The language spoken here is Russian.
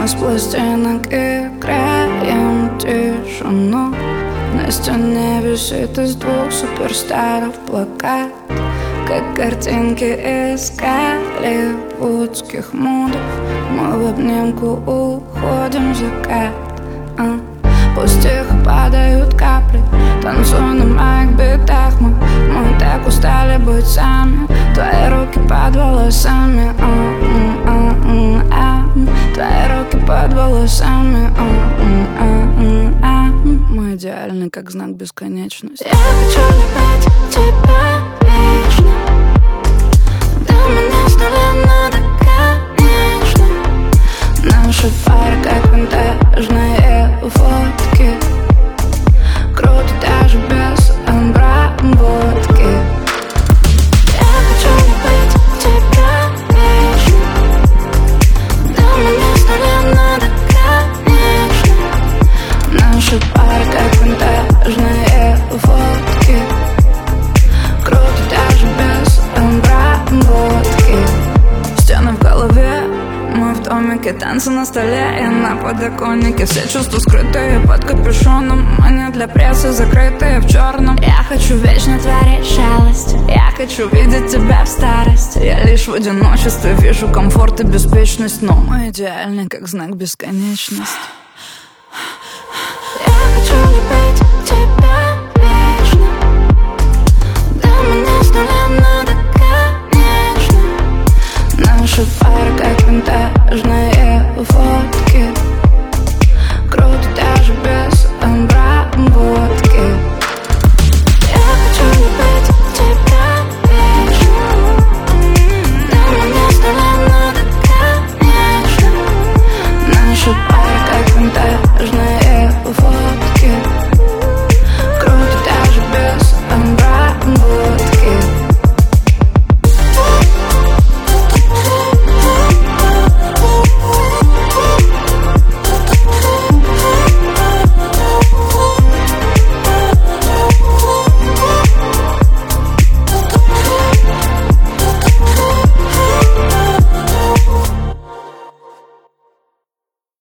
Мы с пластинок играем тишину. На стене висит из 2 суперстаров плакат, как картинки из голливудских мудов. Мы в обнимку уходим в закат. Пусть их падают капли, танцуя на моих битах. Мы так устали быть сами. Твои руки под волосами, твои руки под волосами. Мы идеальны, как знак бесконечности. Я хочу любить тебя вечно. До меня с нуля надо, конечно. Наши пары как винтажные фотки. Круто даже без обработки. Я хочу любить тебя вечно. До меня с нуля надо, конечно. Наши пары как винтажные фотки. Круто даже без обработки. Стены в голове, мы в домике, танцы на столе и на подоконнике. Все чувства скрытые под капюшоном, они для прессы закрытые в черном. Я хочу вечно творить шалость. Я хочу видеть тебя в старости. Я лишь в одиночестве вижу комфорт и беспечность, но мы идеальны, как знак бесконечности.